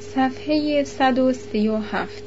صفحه 137.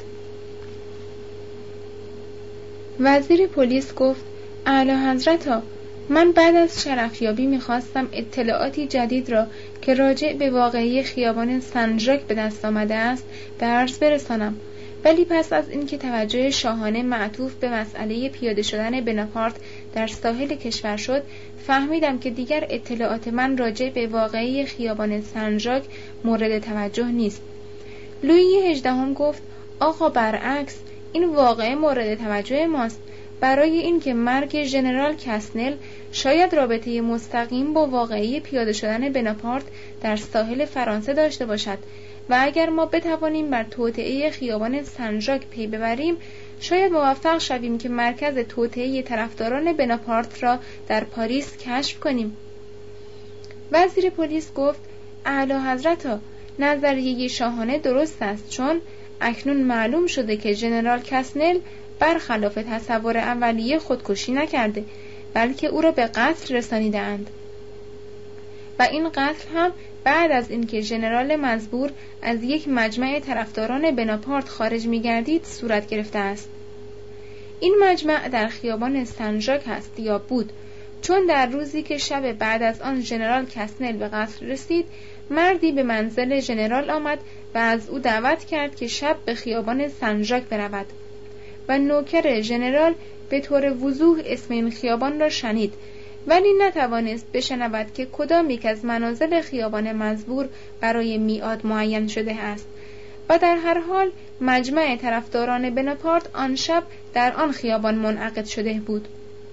وزیر پلیس گفت: اعلی حضرتا، من بعد از شرفیابی می‌خواستم اطلاعاتی جدید را که راجع به واقعه خیابان سن ژاک به دست آمده است به عرض برسانم، ولی پس از اینکه توجه شاهانه معطوف به مسئله پیاده شدن بناپارت در ساحل کشور شد، فهمیدم که دیگر اطلاعات من راجع به واقعه خیابان سن ژاک مورد توجه نیست. لویی 18 گفت: آقا برعکس، این واقعه مورد توجه ماست، برای اینکه مرگ ژنرال کاسنل شاید رابطه مستقیم با واقعه پیاده شدن بناپارت در ساحل فرانسه داشته باشد و اگر ما بتوانیم بر توطئه خیابان سن ژاک پی ببریم، شاید موفق شویم که مرکز توطئه طرفداران بناپارت را در پاریس کشف کنیم. وزیر پلیس گفت: اعلی حضرتا، نظریه شاهانه درست است، چون اکنون معلوم شده که ژنرال کاسنل برخلاف تصور اولیه خودکشی نکرده، بلکه او را به قتل رسانیده‌اند و این قتل هم بعد از اینکه ژنرال مزبور از یک مجمع طرفداران بناپارت خارج می‌گردید صورت گرفته است. این مجمع در خیابان سن ژاک است یا بود، چون در روزی که شب بعد از آن ژنرال کاسنل به قتل رسید، مردی به منزل ژنرال آمد و از او دعوت کرد که شب به خیابان سن ژاک برود و نوکر ژنرال به طور وضوح اسم این خیابان را شنید، ولی نتوانست بشنود که کدام یک از منازل خیابان مزبور برای میعاد معین شده است و در هر حال مجمع طرفداران بناپارت آن شب در آن خیابان منعقد شده بود.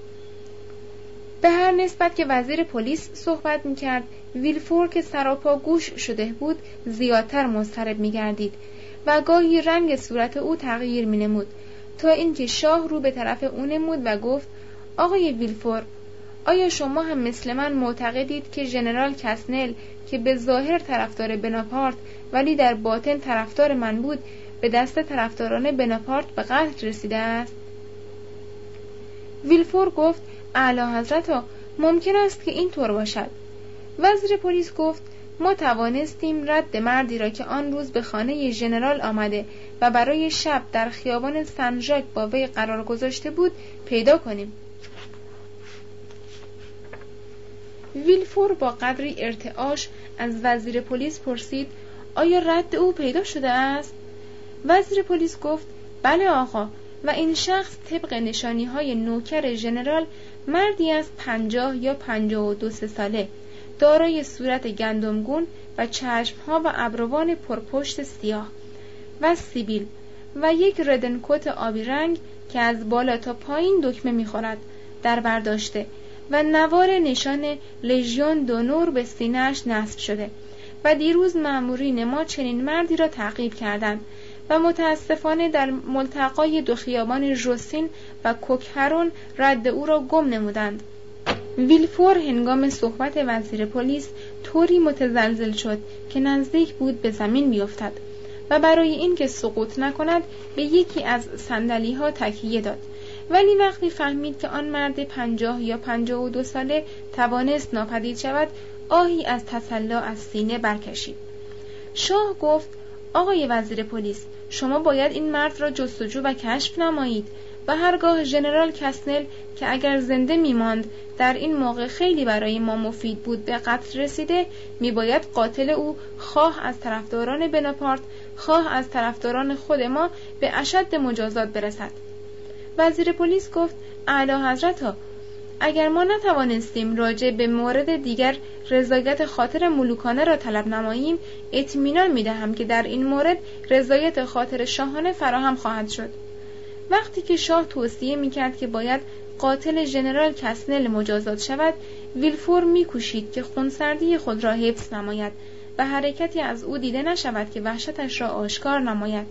به هر نسبت که وزیر پلیس صحبت می‌کرد، ویلفور که سراپا گوش شده بود زیادتر مضطرب می‌گردید و گاهی رنگ صورت او تغییر می‌نمود، تا اینکه شاه رو به طرف او نمود و گفت: آقای ویلفور، آیا شما هم مثل من معتقدید که ژنرال کاسنل که به ظاهر طرفدار بناپارت ولی در باطن طرفدار من بود، به دست طرفداران بناپارت به قتل رسیده است؟ ویلفور گفت: اعلی حضرتا، ممکن است که این طور باشد. وزیر پلیس گفت: ما توانستیم رد مردی را که آن روز به خانه ژنرال آمده و برای شب در خیابان سن ژاک با وی قرار گذاشته بود پیدا کنیم. ویلفور با قدری ارتعاش از وزیر پلیس پرسید: آیا رد او پیدا شده است؟ وزیر پلیس گفت: بله آقا، و این شخص طبق نشانی‌های نوکر ژنرال مردی از 50 یا 52 ساله، دارای صورت گندمگون و چشم‌ها و ابروان پرپشت سیاه و سیبیل و یک ردنکوت آبی رنگ که از بالا تا پایین دکمه می‌خورد در برداشته و نوار نشان لژیون دونور به سینه‌اش نصب شده و دیروز مأمورین ما چنین مردی را تعقیب کردند و متاسفانه در ملتقای دو خیابان ژوسین و کوکهرون رد او را گم نمودند. ویلفور هنگام صحبت وزیر پلیس طوری متزلزل شد که نزدیک بود به زمین بیفتد و برای اینکه سقوط نکند به یکی از صندلی‌ها تکیه داد، ولی وقتی فهمید که آن مرد 50 یا 52 ساله توانست ناپدید شود، آهی از تسلی از سینه برکشید. شاه گفت: آقای وزیر پلیس، شما باید این مرد را جستجو و کشف نمایید و هرگاه ژنرال کاسنل که اگر زنده می‌ماند در این موقع خیلی برای ما مفید بود به قتل رسیده، میباید قاتل او خواه از طرفداران بناپارت خواه از طرفداران خود ما به اشد مجازات برسد. وزیر پلیس گفت: اعلی حضرتا، اگر ما نتوانستیم راجع به مورد دیگر رضایت خاطر ملوکانه را طلب نماییم، اطمینان می‌دهم که در این مورد رضایت خاطر شاهانه فراهم خواهد شد. وقتی که شاه توصیه می‌کرد که باید قاتل ژنرال کاسنل مجازات شود، ویلفور می‌کوشید که خونسردی خود را حفظ نماید و حرکتی از او دیده نشود که وحشتش را آشکار نماید.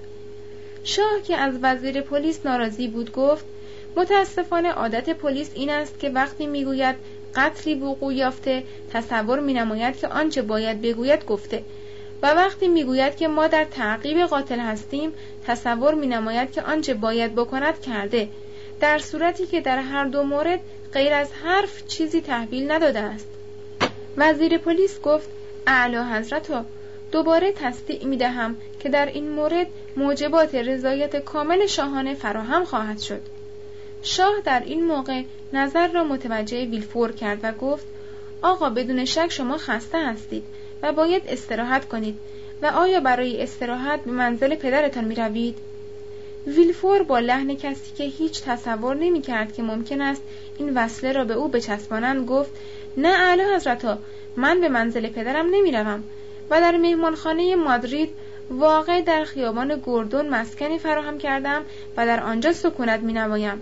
شاه که از وزیر پلیس ناراضی بود گفت: متاسفانه عادت پلیس این است که وقتی میگوید قتلی وقوع یافته تصور مینماید که آنچه باید بگوید گفته و وقتی میگوید که ما در تعقیب قاتل هستیم تصور مینماید که آنچه باید بکند کرده، در صورتی که در هر دو مورد غیر از حرف چیزی تحویل نداده است. وزیر پلیس گفت: اعلی حضرتا، دوباره تصدیع می‌دهم که در این مورد موجبات رضایت کامل شاهانه فراهم خواهد شد. شاه در این موقع نظر را متوجه ویلفور کرد و گفت: آقا، بدون شک شما خسته هستید و باید استراحت کنید و آیا برای استراحت به منزل پدرتان می روید؟ ویلفور با لحن کسی که هیچ تصور نمی کرد که ممکن است این وصله را به او بچسبانند گفت: نه اعلی حضرتا، من به منزل پدرم نمی روم و در مهمانخانه مادرید واقع در خیابان گوردون مسکنی فراهم کردم و در آنجا سکونت می نمایم.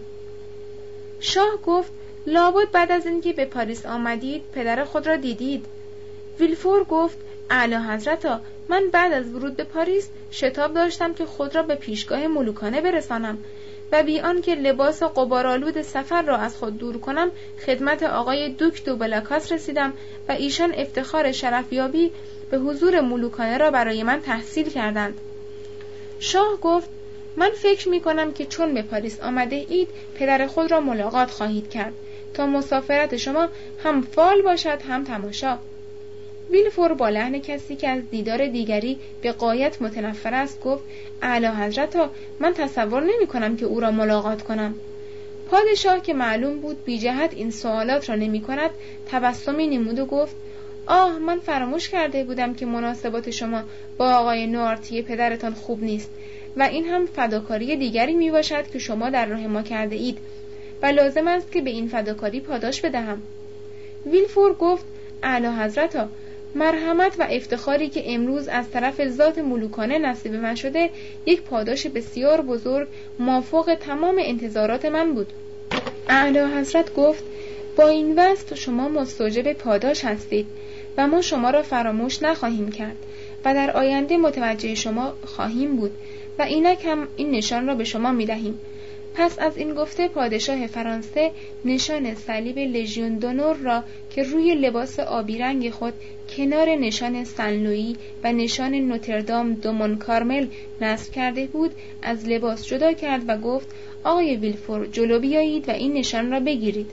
شاه گفت: لابد بعد از اینکه به پاریس آمدید پدر خود را دیدید. ویلفور گفت: اعلی حضرتا، من بعد از ورود به پاریس شتاب داشتم که خود را به پیشگاه ملوکانه برسانم و بی آنکه لباس غبارآلود سفر را از خود دور کنم خدمت آقای دوک دو بلاکاس رسیدم و ایشان افتخار شرفیابی به حضور ملوکانه را برای من تحصیل کردند. شاه گفت: من فکر می کنم که چون به پاریس آمده اید پدر خود را ملاقات خواهید کرد تا مسافرت شما هم فال باشد هم تماشا. ویلفور با لحن کسی که از دیدار دیگری به غایت متنفر است گفت: اعلی حضرتا، من تصور نمی کنم که او را ملاقات کنم. پادشاه که معلوم بود بی جهت این سوالات را نمی کند تبسمی نمود و گفت: آه، من فراموش کرده بودم که مناسبات شما با آقای نوارتی پدرتان خوب نیست و این هم فداکاری دیگری می باشد که شما در راه ما کرده اید و لازم است که به این فداکاری پاداش بدهم. ویلفور گفت: اعلی حضرتا، مرحمت و افتخاری که امروز از طرف ذات ملوکانه نصیب من شده یک پاداش بسیار بزرگ مافوق تمام انتظارات من بود. اعلی حضرت گفت: با این وصف شما مستوجب پاداش هستید و ما شما را فراموش نخواهیم کرد و در آینده متوجه شما خواهیم بود و اینک هم این نشان را به شما می دهیم. پس از این گفته پادشاه فرانسه نشان صلیب لژیون دونور را که روی لباس آبی رنگ خود کنار نشان سن لویی و نشان نوتردام دو مونکارمل نصب کرده بود از لباس جدا کرد و گفت: آقای ویلفور، جلو بیایید و این نشان را بگیرید.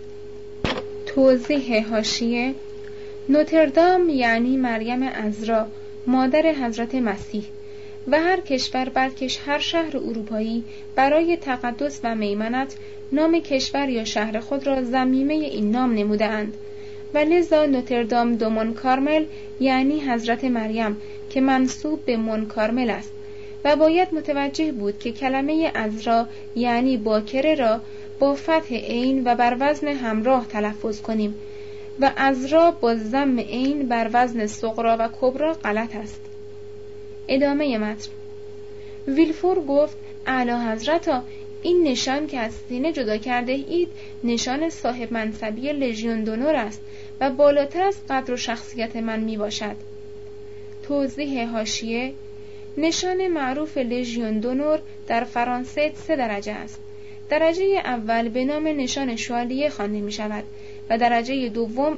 توضیح حاشیه: نوتردام یعنی مریم عذرا، مادر حضرت مسیح، و هر کشور بلکه هر شهر اروپایی برای تقدس و میمنت نام کشور یا شهر خود را ضمیمه این نام نموده‌اند و لذا نوتردام دو مونکارمل یعنی حضرت مریم که منسوب به مونکارمل است و باید متوجه بود که کلمه عذرا یعنی باکره را با فتح عین و بر وزن همراه تلفظ کنیم و عذرا با ضم عین بر وزن صغرا و کبرا غلط است. ادامه متن. ویلفور گفت: اعلی حضرتا، این نشان که از سینه جدا کرده اید نشان صاحب منصبی لژیون دونور است و بالاتر از قدر و شخصیت من می باشد. توضیح حاشیه: نشان معروف لژیون دونور در فرانسه 3 درجه است. درجه اول به نام نشان شوالیه خوانده می شود و درجه دوم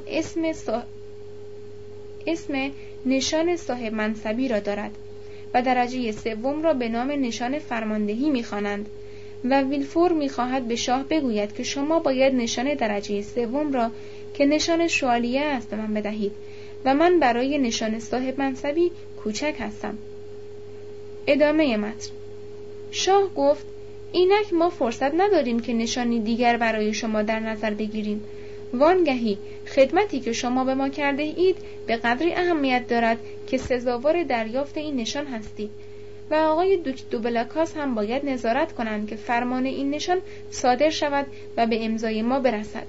اسم نشان صاحب منصبی را دارد و درجه سوم را به نام نشان فرماندهی می‌خوانند و ویلفور می‌خواهد به شاه بگوید که شما باید نشان درجه سوم را که نشان شوالیه است به من بدهید و من برای نشان صاحب منصبی کوچک هستم. ادامه متن. شاه گفت: اینک ما فرصت نداریم که نشانی دیگر برای شما در نظر بگیریم. وانگهی خدمتی که شما به ما کرده اید به قدری اهمیت دارد که سزاوار دریافت این نشان هستید و آقای دوک دو بلاکاس هم باید نظارت کنند که فرمان این نشان صادر شود و به امضای ما برسد.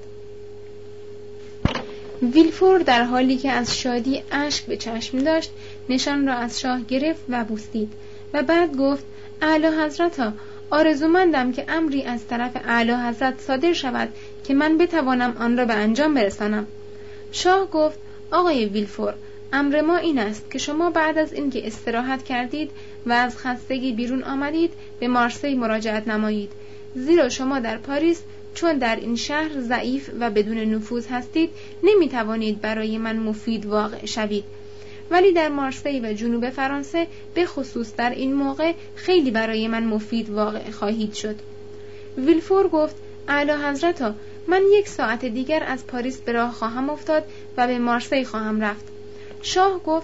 ویلفور در حالی که از شادی اشک به چشم داشت نشان را از شاه گرفت و بوسید و بعد گفت: اعلی حضرتا، آرزومندم که امری از طرف اعلی حضرت صادر شود که من بتوانم آن را به انجام برسانم. شاه گفت: آقای ویلفور، امر ما این است که شما بعد از اینکه استراحت کردید و از خستگی بیرون آمدید به مارسی مراجعت نمایید، زیرا شما در پاریس چون در این شهر ضعیف و بدون نفوذ هستید نمیتوانید برای من مفید واقع شوید، ولی در مارسی و جنوب فرانسه به خصوص در این موقع خیلی برای من مفید واقع خواهید شد. ویلفور گفت: اعلی حضرتا، من 1 ساعت دیگر از پاریس به راه خواهم افتاد و به مارسی خواهم رفت. شاه گفت: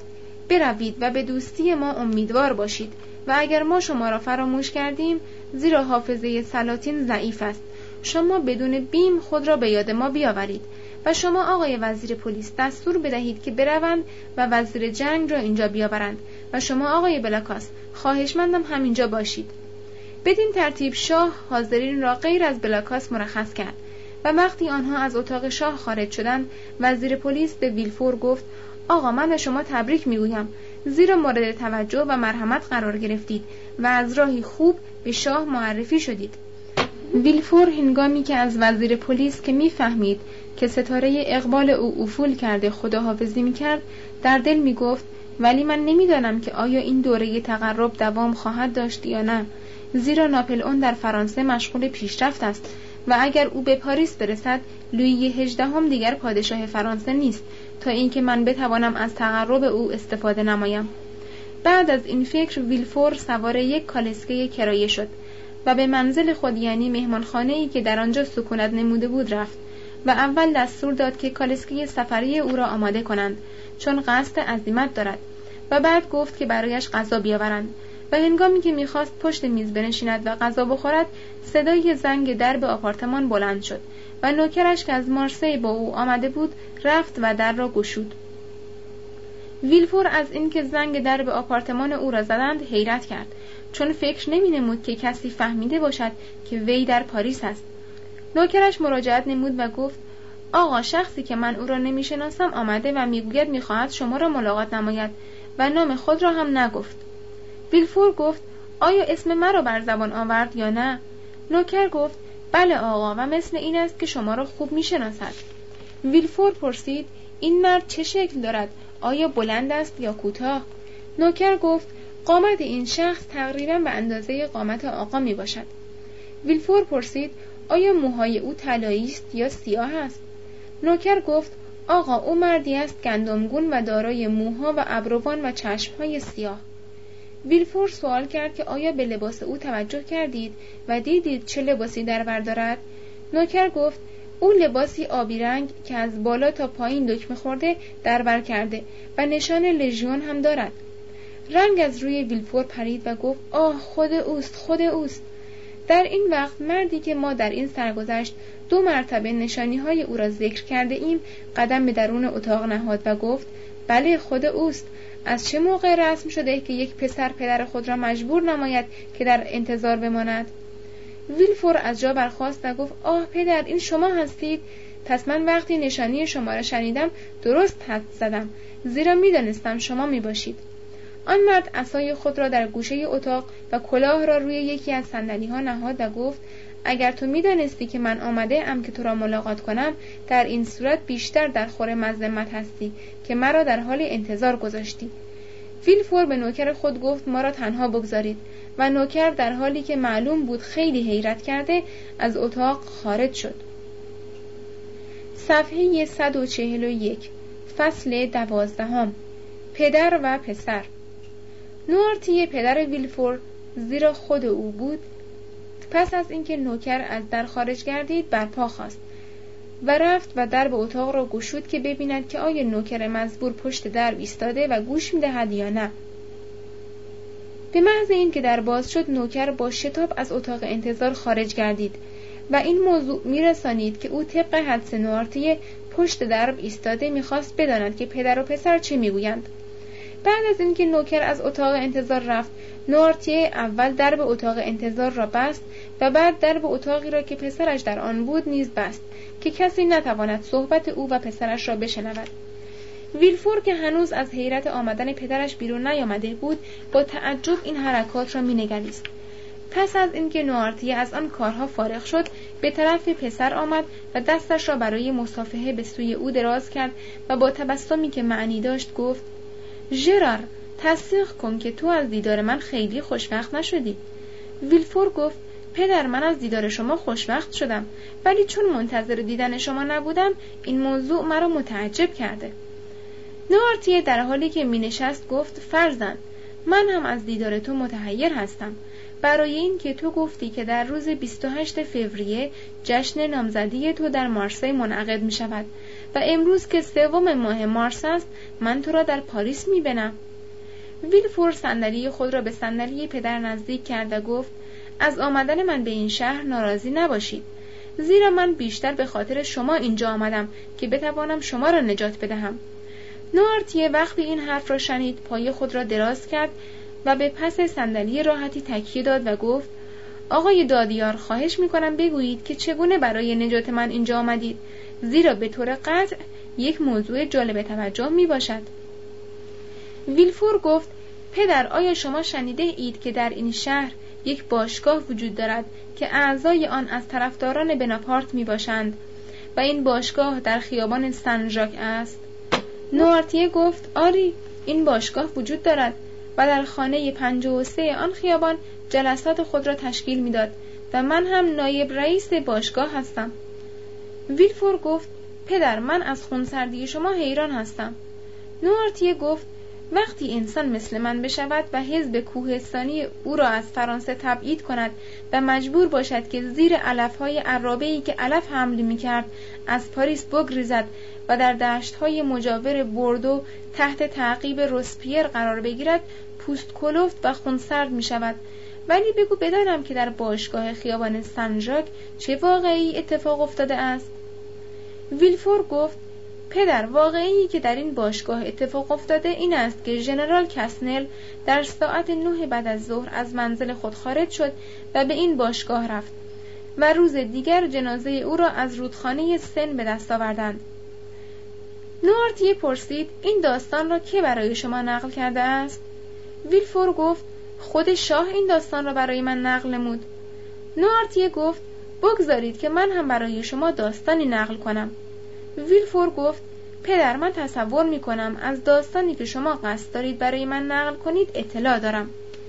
بروید و به دوستی ما امیدوار باشید و اگر ما شما را فراموش کردیم، زیرا حافظه سلاطین ضعیف است، شما بدون بیم خود را به یاد ما بیاورید و شما آقای وزیر پلیس دستور بدهید که بروند و وزیر جنگ را اینجا بیاورند و شما آقای بلاکاس خواهشمندم همینجا باشید. بدین ترتیب شاه حاضرین را غیر از بلاکاس مرخص کرد و وقتی آنها از اتاق شاه خارج شدند، وزیر پلیس به ویلفور گفت: آقا، من به شما تبریک میگویم، زیرا مورد توجه و مرحمت قرار گرفتید و از راهی خوب به شاه معرفی شدید. ویلفور هنگامی که از وزیر پلیس که میفهمید که ستاره اقبال او افول کرده خداحافظی میکرد، در دل میگفت: ولی من نمیدانم که آیا این دوره تقرب دوام خواهد داشت یا نه، زیرا ناپلئون در فرانسه مشغول پیشرفت است و اگر او به پاریس برسد، لویی 18 دیگر پادشاه فرانسه نیست تا اینکه من بتوانم از تقرب او استفاده نمایم. بعد از این فکر ویلفور سوار یک کالسکه کرایه شد و به منزل خود، یعنی مهمانخانه‌ای که در آنجا سکونت نموده بود، رفت و اول دستور داد که کالسکه سفری او را آماده کنند چون قصد عزیمت دارد و بعد گفت که برایش غذا بیاورند و هنگامی که می‌خواست پشت میز بنشیند و غذا بخورد، صدای زنگ درب آپارتمان بلند شد و نوکرش که از مارسی با او آمده بود رفت و در را گشود. ویلفور از اینکه زنگ درب آپارتمان او را زدند حیرت کرد، چون فکر نمی‌نمود که کسی فهمیده باشد که وی در پاریس است. نوکرش مراجعت نمود و گفت: آقا، شخصی که من او را نمی‌شناسم آمده و میگوید می‌خواهد شما را ملاقات نماید و نام خود را هم نگفت. ویلفور گفت: آیا اسم مرا بر زبان آورد یا نه؟ نوکر گفت: بله آقا، و مثل این است که شما را خوب می‌شناسد. ویلفور پرسید: این مرد چه شکل دارد؟ آیا بلند است یا کوتاه؟ نوکر گفت: قامت این شخص تقریباً به اندازه قامت آقا می باشد. ویلفور پرسید: آیا موهای او طلایی است یا سیاه است؟ نوکر گفت: آقا، او مردی است گندمگون و دارای موها و ابروان و چشمهای سیاه. ویلفور سوال کرد که آیا به لباس او توجه کردید و دیدید چه لباسی در بر دارد؟ نوکر گفت: او لباسی آبی رنگ که از بالا تا پایین دکمه خورده در بر کرده و نشان لژیون هم دارد. رنگ از روی ویلفور پرید و گفت: آه، خود اوست، خود اوست. در این وقت مردی که ما در این سرگذشت 2 مرتبه نشانی‌های او را ذکر کرده ایم قدم به درون اتاق نهاد و گفت: بله، خود اوست. از چه موقع رسم شده که یک پسر پدر خود را مجبور نماید که در انتظار بماند؟ ویلفور از جا برخاست و گفت: آه پدر، این شما هستید؟ پس من وقتی نشانی شما را شنیدم درست حد زدم، زیرا می‌دانستم شما میباشید. آن مرد عصای خود را در گوشه اتاق و کلاه را روی یکی از صندلی‌ها نهاد و گفت: اگر تو می‌دانستی که من آمده ام که تو را ملاقات کنم، در این صورت بیشتر در خور مذمت هستی که مرا در حال انتظار گذاشتی. ویلفور به نوکر خود گفت: ما را تنها بگذارید، و نوکر در حالی که معلوم بود خیلی حیرت کرده از اتاق خارج شد. صفحه 141، فصل 12. پدر و پسر. نوارتی پدر ویلفور، زیرا خود او بود، پس از اینکه نوکر از در خارج گردید برپا خاست و رفت و در به اتاق را گشود که ببیند که آیا نوکر مزبور پشت در ایستاده و گوش می‌دهد یا نه. به محض اینکه در باز شد، نوکر با شتاب از اتاق انتظار خارج گردید و این موضوع میرسانید که او طبق حدس نوارتی پشت درب ایستاده میخواست بداند که پدر و پسر چه میگویند. بعد از اینکه نوکر از اتاق انتظار رفت، نوارتیه اول درب اتاق انتظار را بست و بعد درب اتاقی را که پسرش در آن بود نیز بست که کسی نتواند صحبت او و پسرش را بشنود. ویلفور که هنوز از حیرت آمدن پدرش بیرون نیامده بود، با تعجب این حرکات را مینگریست. پس از اینکه نوارتیه از آن کارها فارغ شد، به طرف پسر آمد و دستش را برای مصافحه به سوی او دراز کرد و با تبسمی که معنی داشت گفت: ژرار، تصدیق کن که تو از دیدار من خیلی خوشوقت نشدی. ویلفور گفت: پدر، من از دیدار شما خوشوقت شدم، ولی چون منتظر دیدن شما نبودم این موضوع مرا متعجب کرده. نوارتیه در حالی که می نشست گفت: فرزند، من هم از دیدار تو متحیر هستم، برای این که تو گفتی که در روز 28 فوریه جشن نامزدی تو در مارسی منعقد می شود و امروز که 3 ماه مارس است من تو را در پاریس می بینم. ویلفور صندلی خود را به صندلی پدر نزدیک کرد و گفت از آمدن من به این شهر ناراضی نباشید، زیرا من بیشتر به خاطر شما اینجا آمدم که بتوانم شما را نجات بدهم. نوارتیه وقتی این حرف را شنید پای خود را دراز کرد و به پس صندلی راحتی تکیه داد و گفت آقای دادیار، خواهش میکنم بگویید که چگونه برای نجات من اینجا آمدید، زیرا به طور قطع یک موضوع جالب توجه می باشد. ویلفور گفت پدر، آیا شما شنیده اید که در این شهر یک باشگاه وجود دارد که اعضای آن از طرفداران بناپارت می باشند و این باشگاه در خیابان سن ژاک است؟ نوارتیه گفت آری، این باشگاه وجود دارد و در خانه 53 آن خیابان جلسات خود را تشکیل میداد و من هم نایب رئیس باشگاه هستم. ویلفور گفت پدر، من از خونسردی شما حیران هستم. نوارتیه گفت وقتی انسان مثل من بشود و حزب کوهستانی او را از فرانسه تبعید کند و مجبور باشد که زیر علفهای عرابه‌ای که علف حمل می‌کرد از پاریس بگریزد و در دشت‌های مجاور بوردو تحت تعقیب روسپیر قرار بگیرد، پوست کلفت و خونسرد می‌شود. ولی بگو بدانم که در باشگاه خیابان سن ژاک چه واقعی اتفاق افتاده است؟ ویلفور گفت پدر، واقعی که در این باشگاه اتفاق افتاده این است که ژنرال کسنل در ساعت 9 بعد از ظهر از منزل خود خارج شد و به این باشگاه رفت و روز دیگر جنازه او را از رودخانه سن به دست آوردند. نوارتیه پرسید این داستان را که برای شما نقل کرده است؟ ویلفور گفت خود شاه این داستان را برای من نقل نمود. نوارتیه گفت بگذارید که من هم برای شما داستانی نقل کنم. ویلفور گفت پدر، من تصور می کنم از داستانی که شما قصد دارید برای من نقل کنید اطلاع دارم.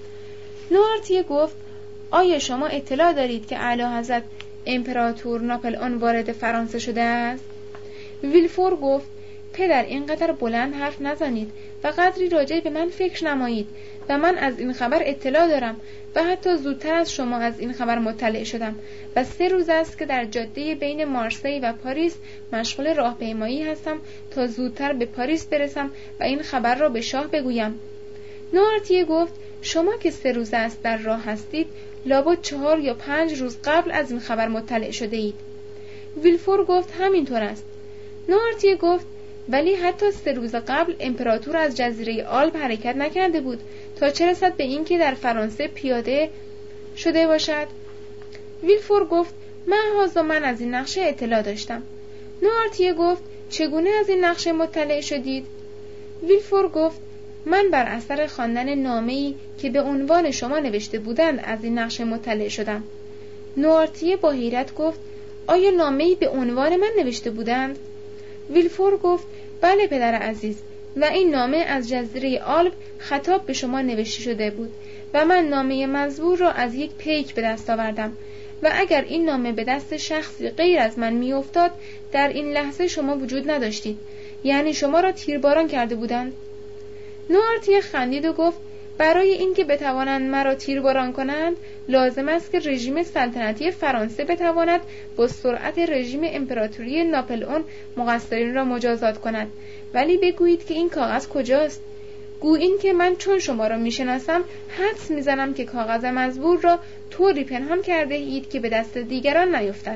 نوارتیه گفت آیا شما اطلاع دارید که اعلی حضرت امپراتور ناپل اون وارد فرانسه شده است؟ ویلفور گفت پدر، اینقدر بلند حرف نزنید و قدری راجع به من فکر نمایید و من از این خبر اطلاع دارم و حتی زودتر از شما از این خبر مطلع شدم و 3 روز است که در جاده بین مارسی و پاریس مشغول راهپیمایی هستم تا زودتر به پاریس برسم و این خبر را به شاه بگویم. نوارتیه گفت شما که 3 روز است در راه هستید، لابد 4 یا 5 روز قبل از این خبر مطلع شده اید. ویلفور گفت همینطور است. نوارتیه گفت ولی حتی 3 روز قبل امپراتور از جزیره آلپ حرکت نکرده بود تا چه رسد به این که در فرانسه پیاده شده باشد. ویلفور گفت من از این نقشه اطلاع داشتم. نوارتیه گفت چگونه از این نقشه مطلع شدید؟ ویلفور گفت من بر اثر خواندن نامه‌ای که به عنوان شما نوشته بودند از این نقشه مطلع شدم. نوارتیه با حیرت گفت آیا نامه‌ای به عنوان من نوشته بودند؟ ویلفور گفت بله پدر عزیز، و این نامه از جزیره آلپ خطاب به شما نوشته شده بود و من نامه مزبور را از یک پیک به دست آوردم و اگر این نامه به دست شخصی غیر از من می افتاد در این لحظه شما وجود نداشتید، یعنی شما را تیرباران کرده بودند. نوارتیه خندید و گفت برای اینکه بتوانند مرا تیرباران کنند لازم است که رژیم سلطنتی فرانسه بتواند با سرعت رژیم امپراتوری ناپل اون مقصرین را مجازات کند. ولی بگویید که این کاغذ کجاست؟ گویید که من چون شما را میشناسم حدس میزنم که کاغذ مزبور را طوری پنهان کرده اید که به دست دیگران نیفتد.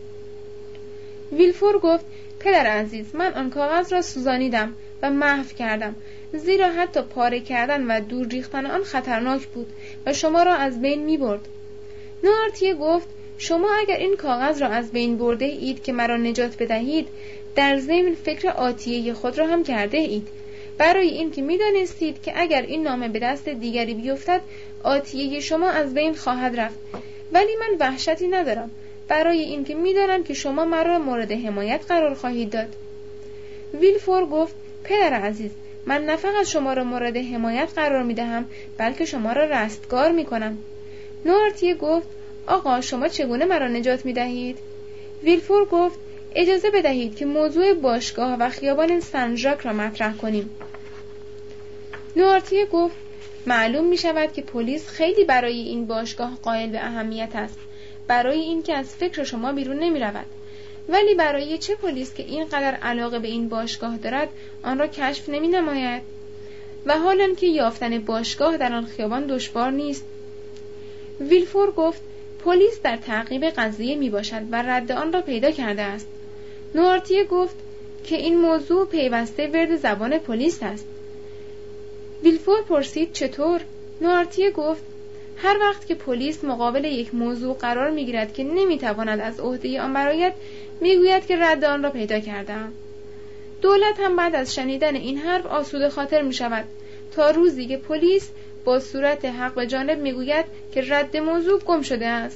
ویلفور گفت پدر عزیز، من آن کاغذ را سوزانیدم و محو کردم، زیرا حتی پاره کردن و دور ریختن آن خطرناک بود و شما را از بین می برد. نوارتیه گفت شما اگر این کاغذ را از بین برده اید که مرا نجات بدهید، در ضمن فکر آتیه خود را هم کرده اید، برای این که می دانستید که اگر این نامه به دست دیگری بیفتد آتیه شما از بین خواهد رفت. ولی من وحشتی ندارم، برای این که می دانم که شما مرا مورد حمایت قرار خواهید داد. ویلفور گفت پدر عزیز، من نه فقط شما را مورد حمایت قرار می دهم بلکه شما را رستگار می کنم. نوارتیه گفت آقا شما چگونه مرا نجات می دهید؟ ویلفور گفت اجازه بدهید که موضوع باشگاه و خیابان سن ژاک را مطرح کنیم. نوارتیه گفت معلوم می شود که پلیس خیلی برای این باشگاه قائل به اهمیت است، برای اینکه از فکر شما بیرون نمی رود. ولی برای چه پلیس که اینقدر علاقه به این باشگاه دارد آن را کشف نمی نماید؟ و حالان که یافتن باشگاه در آن خیابان دشوار نیست. ویلفور گفت پلیس در تعقیب قضیه می باشد و رد آن را پیدا کرده است. نوارتیه گفت که این موضوع پیوسته ورد زبان پلیس است. ویلفور پرسید چطور؟ نوارتیه گفت هر وقت که پلیس مقابل یک موضوع قرار می‌گیرد که نمی‌تواند از عهده آن برآید، می‌گوید که رد آن را پیدا کردم. دولت هم بعد از شنیدن این حرف آسوده خاطر می‌شود تا روزی که پلیس با صورت حق به جانب می‌گوید که رد موضوع گم شده است.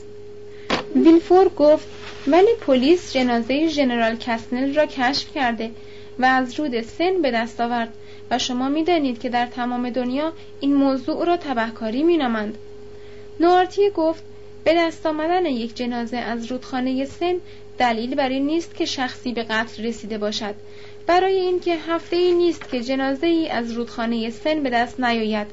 ویلفور گفت ولی پلیس جنازه ژنرال کاسنل را کشف کرده و از رود سن به دست آورد و شما می‌دانید که در تمام دنیا این موضوع را تبهکاری می‌نامند. نوارتیه گفت به دست آمدن یک جنازه از رودخانه سن دلیل بر این نیست که شخصی به قتل رسیده باشد، برای اینکه هفته‌ای نیست که جنازه‌ای از رودخانه سن به دست نیاید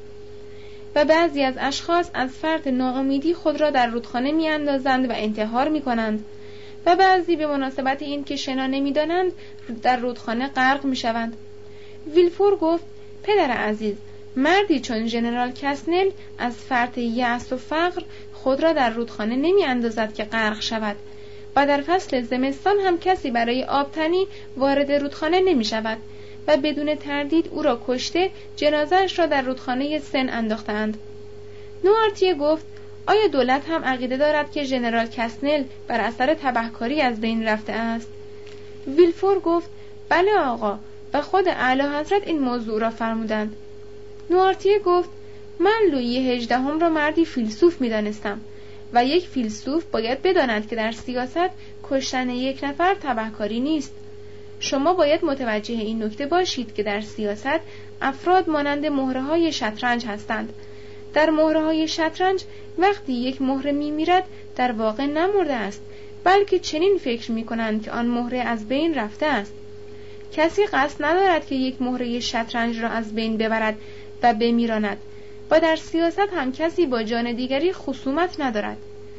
و بعضی از اشخاص از فرط ناامیدی خود را در رودخانه می‌اندازند و انتحار می‌کنند و بعضی به مناسبت این که شنا نمی‌دانند در رودخانه غرق می‌شوند. ویلفور گفت پدر عزیز، مردی چون ژنرال کاسنل از فرط یأس و فقر خود را در رودخانه نمی‌اندازد که غرق شود و در فصل زمستان هم کسی برای آبتنی وارد رودخانه نمی‌شود و بدون تردید او را کشته جنازه‌اش را در رودخانه سن انداختند. نوارتیه گفت آیا دولت هم عقیده دارد که ژنرال کاسنل بر اثر تبهکاری از بین رفته است؟ ویلفور گفت بله آقا و خود اعلی حضرت این موضوع را فرمودند. نوارتیه گفت من لویی 18 را مردی فیلسوف می‌دانستم و یک فیلسوف باید بداند که در سیاست کشتن یک نفر تبهکاری نیست. شما باید متوجه این نکته باشید که در سیاست افراد مانند مهره‌های شطرنج هستند. در مهره‌های شطرنج وقتی یک مهره می‌میرد در واقع نمرده است، بلکه چنین فکر می‌کنند که آن مهره از بین رفته است. کسی قصد ندارد که یک مهره شطرنج را از بین ببرد و بمیراند و در سیاست هم کسی با جان دیگری خصومت ندارد.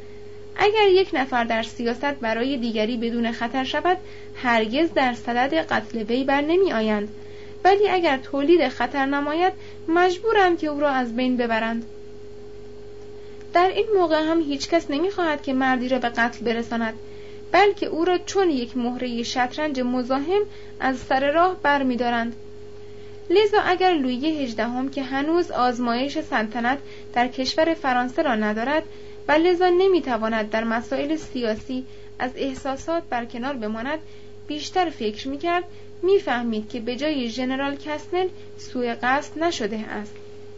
اگر یک نفر در سیاست برای دیگری بدون خطر شود هرگز در صدد قتل وی بر نمی آیند، ولی اگر تولید خطر نماید مجبورند که او را از بین ببرند. در این موقع هم هیچ کس نمی خواهد که مردی را به قتل برساند، بلکه او را چون یک مهره شطرنج مزاحم از سر راه بر می دارند. لذا اگر لویی 18 که هنوز آزمایش سلطنت در کشور فرانسه را ندارد و لذا نمیتواند در مسائل سیاسی از احساسات برکنار بماند، بیشتر فکر میکرد، میفهمید که به جای ژنرال کاسنل سوء قصد نشده است.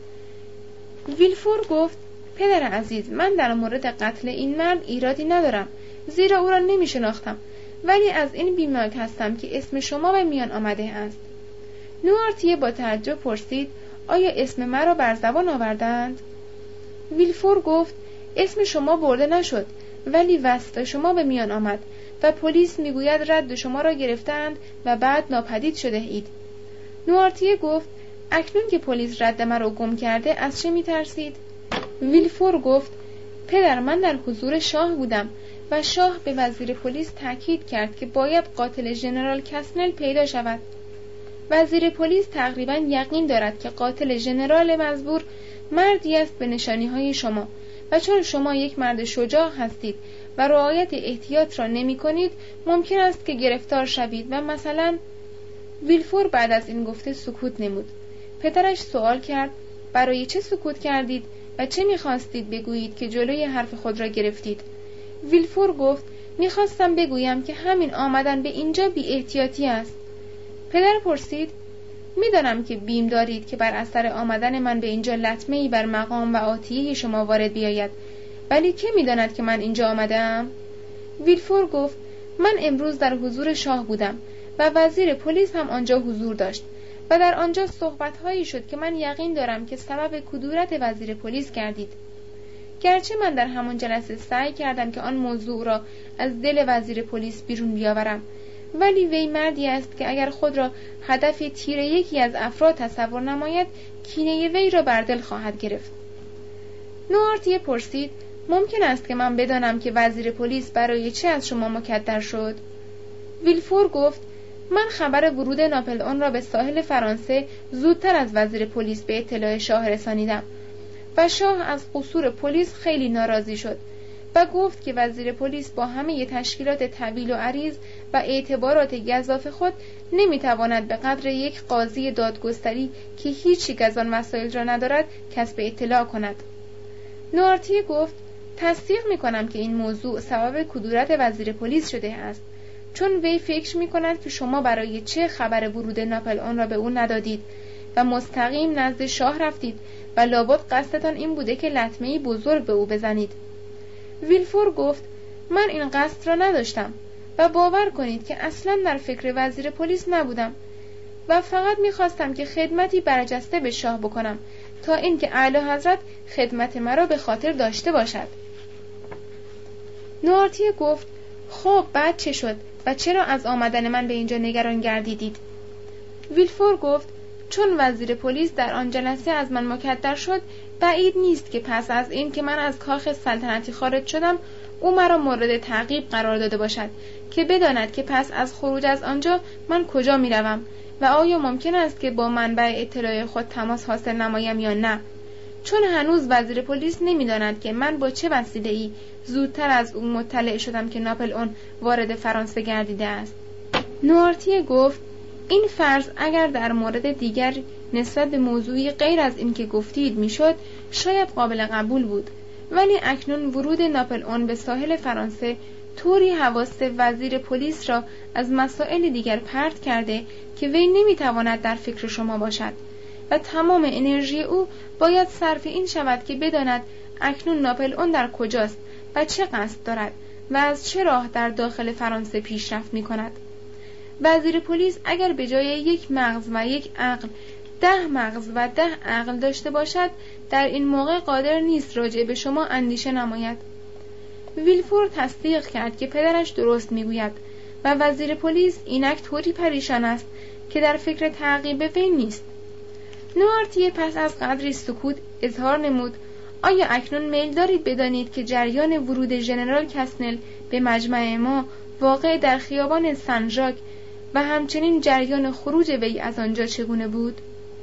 ویلفور گفت پدر عزیز، من در مورد قتل این مرد ایرادی ندارم، زیرا او را نمیشناختم، ولی از این بی‌باک هستم که اسم شما به میان آمده است. نوارتیه با تعجب پرسید آیا اسم مرا بر زبان آوردند؟ ویلفور گفت اسم شما برده نشد، ولی وصف شما به میان آمد و پلیس میگوید رد شما را گرفتند و بعد ناپدید شده اید. نوارتیه گفت اکنون که پلیس رد مرا گم کرده از چه میترسید؟ ویلفور گفت پدر، من در حضور شاه بودم و شاه به وزیر پلیس تاکید کرد که باید قاتل ژنرال کاسنل پیدا شود. وزیر پلیس تقریبا یقین دارد که قاتل ژنرال مزبور مردی است به نشانی‌های شما و چون شما یک مرد شجاع هستید و رعایت احتیاط را نمی کنید ممکن است که گرفتار شوید و مثلا. ویلفور بعد از این گفته سکوت نمود. پدرش سوال کرد برای چه سکوت کردید و چه می‌خواستید بگویید که جلوی حرف خود را گرفتید؟ ویلفور گفت می‌خواستم بگویم که همین آمدن به اینجا بی احتیاطی است. پدر پرسید می‌دانم که بیم دارید که بر اثر آمدن من به اینجا لطمه‌ای بر مقام و آتیه شما وارد بیاید، ولی که می‌داند که من اینجا آمدم؟ ویلفور گفت من امروز در حضور شاه بودم و وزیر پلیس هم آنجا حضور داشت و در آنجا صحبت‌هایی شد که من یقین دارم که سبب کدورت وزیر پلیس گردید. گرچه من در همان جلسه سعی کردم که آن موضوع را از دل وزیر پلیس بیرون بیاورم، ولی وی مردی است که اگر خود را هدف تیر یکی از افراد تصور نماید کینه وی را بر دل خواهد گرفت. نوارتیه پرسید ممکن است که من بدانم که وزیر پلیس برای چه از شما مکدر شد؟ ویلفور گفت من خبر ورود ناپلئون را به ساحل فرانسه زودتر از وزیر پلیس به اطلاع شاه رسانیدم و شاه از قصور پلیس خیلی ناراضی شد و گفت که وزیر پلیس با همه تشکیلات طویل و عریض و اعتبارات گزاف خود نمیتواند به قدر یک قاضی دادگستری که هیچ یک از آن وسایل را ندارد کسب اطلاع کند. نوارتیه گفت تصدیق میکنم که این موضوع سبب کدورت وزیر پلیس شده است، چون وی فکر میکند که شما برای چه خبر ورود ناپلئون را به او ندادید و مستقیم نزد شاه رفتید و لابد قصدتان این بوده که لطمه‌ای بزرگ به او بزنید. ویلفور گفت من این قصد را نداشتم و باور کنید که اصلا در فکر وزیر پلیس نبودم و فقط میخواستم که خدمتی برجسته به شاه بکنم تا اینکه اعلی حضرت خدمت مرا به خاطر داشته باشد. نوارتیه گفت خب بعد چه شد و چرا از آمدن من به اینجا نگران گردیدید؟ ویلفور گفت چون وزیر پلیس در آن جلسه از من مکدر شد، بعید نیست که پس از این که من از کاخ سلطنتی خارج شدم او مرا مورد تعقیب قرار داده باشد که بداند که پس از خروج از آنجا من کجا می روم و آیا ممکن است که با منبع اطلاع خود تماس حاصل نمایم یا نه، چون هنوز وزیر پلیس نمی داند که من با چه وسیله‌ای زودتر از او مطلع شدم که ناپلئون وارد فرانسه گردیده است. نوارتیه گفت این فرض اگر در مورد دیگر نسبت به موضوعی غیر از این که گفتید میشد شاید قابل قبول بود، ولی اکنون ورود ناپلئون به ساحل فرانسه طوری حواس وزیر پلیس را از مسائل دیگر پرت کرده که وی نمیتواند در فکر شما باشد و تمام انرژی او باید صرف این شود که بداند اکنون ناپلئون در کجاست و چه قصد دارد و از چه راه در داخل فرانسه پیشرفت میکند. وزیر پلیس اگر به جای یک مغز و یک عقل 10 مغز و 10 عقل داشته باشد، در این موقع قادر نیست راجع به شما اندیشه نماید. ویلفور تصدیق کرد که پدرش درست میگوید و وزیر پلیس اینک طوری پریشان است که در فکر تعقیب وی نیست. نوارتیه پس از قدری سکوت اظهار نمود آیا اکنون میل دارید بدانید که جریان ورود ژنرال کسنل به مجمع ما واقع در خیابان سن ژاک و همچنین جریان خروج وی از آنجا چگونه بود؟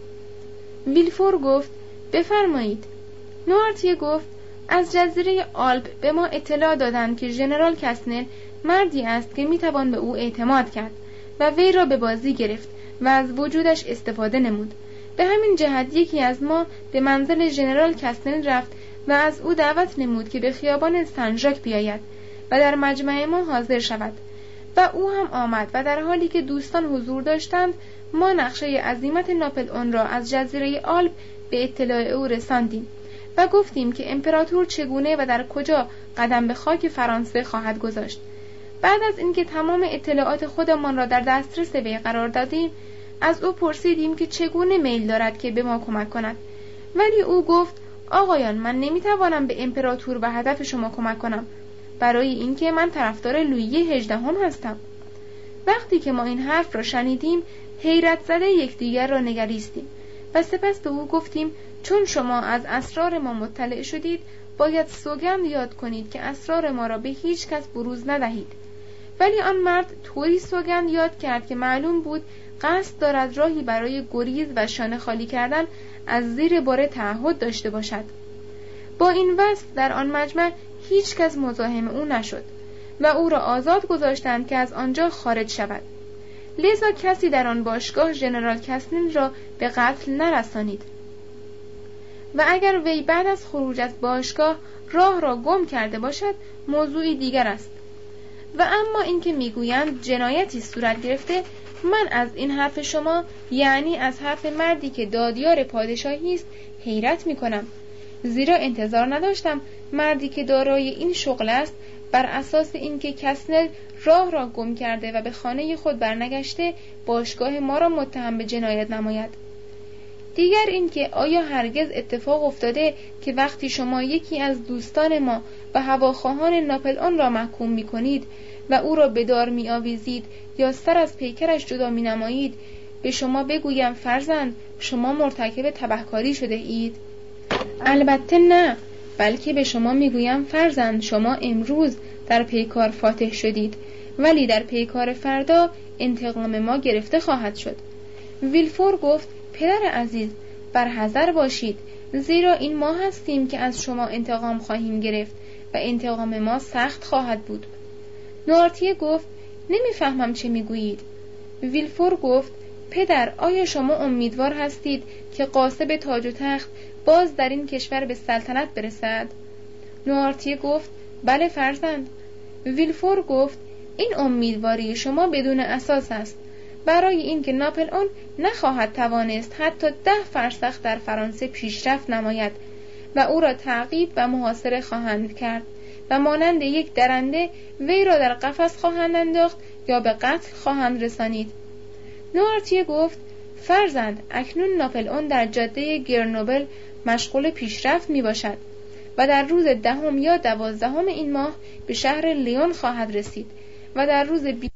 ویلفور گفت بفرمایید. نوارتیه گفت از جزیره آلپ به ما اطلاع دادند که ژنرال کسنل مردی است که میتوان به او اعتماد کرد و وی را به بازی گرفت و از وجودش استفاده نمود. به همین جهت یکی از ما به منزل ژنرال کسنل رفت و از او دعوت نمود که به خیابان سن ژاک بیاید و در مجمع ما حاضر شود و او هم آمد و در حالی که دوستان حضور داشتند ما نقشه عزیمت ناپلئون را از جزیره آلپ به اطلاع او رساندیم و گفتیم که امپراتور چگونه و در کجا قدم به خاک فرانسه خواهد گذاشت. بعد از اینکه تمام اطلاعات خودمان را در دسترس وی قرار دادیم از او پرسیدیم که چگونه میل دارد که به ما کمک کند، ولی او گفت آقایان من نمیتوانم به امپراتور و هدف شما کمک کنم برای اینکه من طرفدار لویی 18 هستم. وقتی که ما این حرف را شنیدیم حیرت زده یکدیگر را نگریستیم و سپس به او گفتیم چون شما از اسرار ما مطلع شدید باید سوگند یاد کنید که اسرار ما را به هیچ کس بروز ندهید. ولی آن مرد طوری سوگند یاد کرد که معلوم بود قصد دارد راهی برای گریز و شانه خالی کردن از زیر بار تعهد داشته باشد. با این وصف در آن مجمع هیچ کس مزاحم او نشد و او را آزاد گذاشتند که از آنجا خارج شود. لذا کسی در آن باشگاه ژنرال کسنل را به قتل نرسانید و اگر وی بعد از خروج از باشگاه راه را گم کرده باشد موضوعی دیگر است. و اما اینکه میگویند جنایتی صورت گرفته، من از این حرف شما یعنی از حرف مردی که دادیار پادشاهی است حیرت میکنم، زیرا انتظار نداشتم مردی که دارای این شغل است بر اساس اینکه کسنل راه را گم کرده و به خانه خود برنگشته باشگاه ما را متهم به جنایت نماید. دیگر اینکه آیا هرگز اتفاق افتاده که وقتی شما یکی از دوستان ما و هواخواهان ناپلئون را محکوم می‌کنید و او را به دار می‌آویزید یا سر از پیکرش جدا می‌نمایید به شما بگویم فرزند شما مرتکب تبهکاری شده اید؟ البته نه، بلکه به شما می‌گویم فرزند شما امروز در پیکار فاتح شدید، ولی در پیکار فردا انتقام ما گرفته خواهد شد. ویلفور گفت پدر عزیز بر حذر باشید، زیرا این ما هستیم که از شما انتقام خواهیم گرفت و انتقام ما سخت خواهد بود. نوارتیه گفت نمیفهمم چه میگویید. ویلفور گفت پدر آیا شما امیدوار هستید که غاصب تاج و تخت باز در این کشور به سلطنت برسد؟ نوارتیه گفت بله فرزند. ویلفور گفت این امیدواری شما بدون اساس است، برای اینکه ناپلئون نخواهد توانست حتی 10 فرسخ در فرانسه پیشرفت نماید و او را تعقیب و محاصره خواهند کرد و مانند یک درنده وی را در قفس خواهند انداخت یا به قتل خواهند رسانید. نوارتیه گفت فرزند اکنون ناپلئون در جاده گرنوبل مشغول پیشرفت می باشد و در روز 10 یا 12 این ماه به شهر لیون خواهد رسید و در روز